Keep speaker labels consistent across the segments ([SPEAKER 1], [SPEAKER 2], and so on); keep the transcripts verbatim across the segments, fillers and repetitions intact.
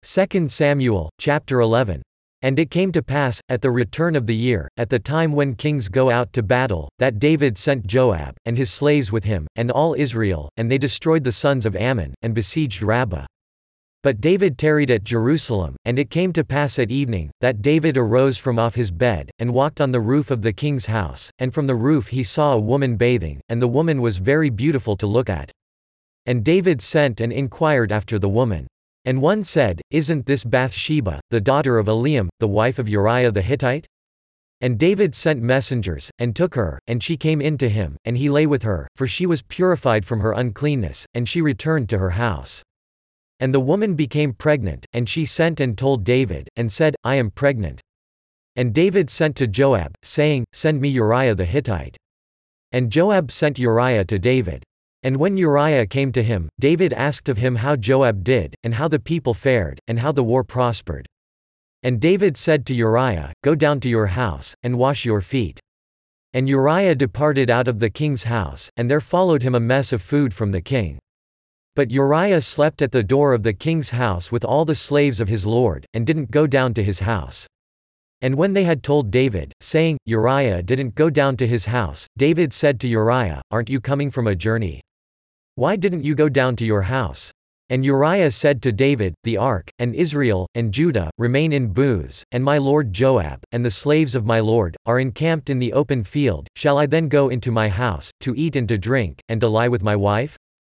[SPEAKER 1] Second Samuel, chapter eleven. And it came to pass, at the return of the year, at the time when kings go out to battle, that David sent Joab, and his slaves with him, and all Israel, and they destroyed the sons of Ammon, and besieged Rabbah. But David tarried at Jerusalem, and it came to pass at evening, that David arose from off his bed, and walked on the roof of the king's house, and from the roof he saw a woman bathing, and the woman was very beautiful to look at. And David sent and inquired after the woman. And one said, Isn't this Bathsheba, the daughter of Eliam, the wife of Uriah the Hittite? And David sent messengers, and took her, and she came in to him, and he lay with her, for she was purified from her uncleanness, and she returned to her house. And the woman became pregnant, and she sent and told David, and said, I am pregnant. And David sent to Joab, saying, Send me Uriah the Hittite. And Joab sent Uriah to David. And when Uriah came to him, David asked of him how Joab did, and how the people fared, and how the war prospered. And David said to Uriah, Go down to your house, and wash your feet. And Uriah departed out of the king's house, and there followed him a mess of food from the king. But Uriah slept at the door of the king's house with all the slaves of his lord, and didn't go down to his house. And when they had told David, saying, Uriah didn't go down to his house, David said to Uriah, Aren't you coming from a journey? Why didn't you go down to your house? And Uriah said to David, The ark, and Israel, and Judah, remain in booths, and my lord Joab, and the slaves of my lord, are encamped in the open field. Shall I then go into my house, to eat and to drink, and to lie with my wife?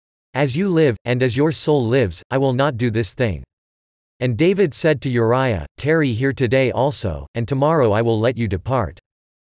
[SPEAKER 1] As you live, and as your soul lives, I will not do this thing. And David said to Uriah, Tarry here today also, and tomorrow I will let you depart.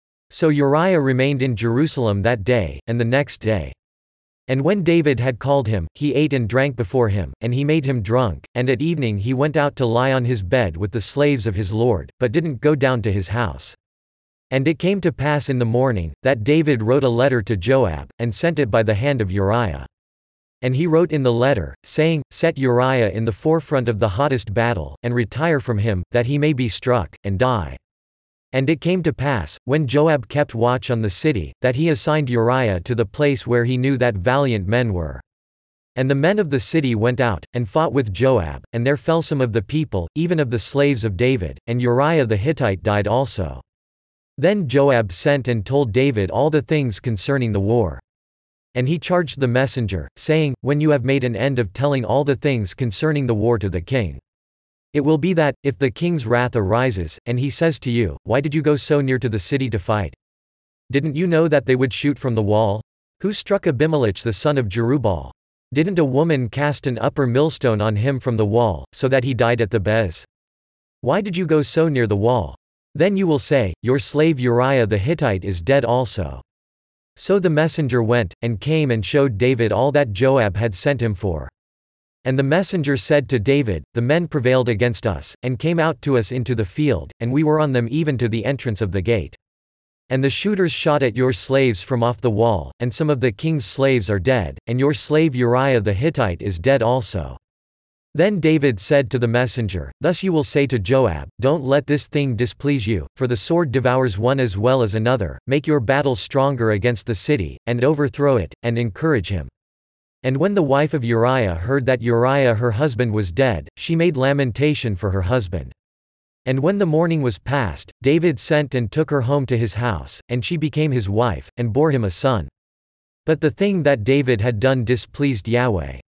[SPEAKER 1] So Uriah remained in Jerusalem that day, and the next day. And when David had called him, he ate and drank before him, and he made him drunk, and at evening he went out to lie on his bed with the slaves of his lord, but didn't go down to his house. And it came to pass in the morning, that David wrote a letter to Joab, and sent it by the hand of Uriah. And he wrote in the letter, saying, Set Uriah in the forefront of the hottest battle, and retire from him, that he may be struck, and die. And it came to pass, when Joab kept watch on the city, that he assigned Uriah to the place where he knew that valiant men were. And the men of the city went out, and fought with Joab, and there fell some of the people, even of the slaves of David, and Uriah the Hittite died also. Then Joab sent and told David all the things concerning the war. And he charged the messenger, saying, When you have made an end of telling all the things concerning the war to the king, it will be that, if the king's wrath arises, and he says to you, Why did you go so near to the city to fight? Didn't you know that they would shoot from the wall? Who struck Abimelech the son of Jerubbaal? Didn't a woman cast an upper millstone on him from the wall, so that he died at the Bez? Why did you go so near the wall? Then you will say, Your slave Uriah the Hittite is dead also. So the messenger went, and came and showed David all that Joab had sent him for. And the messenger said to David, The men prevailed against us, and came out to us into the field, and we were on them even to the entrance of the gate. And the shooters shot at your slaves from off the wall, and some of the king's slaves are dead, and your slave Uriah the Hittite is dead also. Then David said to the messenger, Thus you will say to Joab, Don't let this thing displease you, for the sword devours one as well as another. Make your battle stronger against the city, and overthrow it, and encourage him. And when the wife of Uriah heard that Uriah her husband was dead, she made lamentation for her husband. And when the morning was past, David sent and took her home to his house, and she became his wife, and bore him a son. But the thing that David had done displeased Yahweh.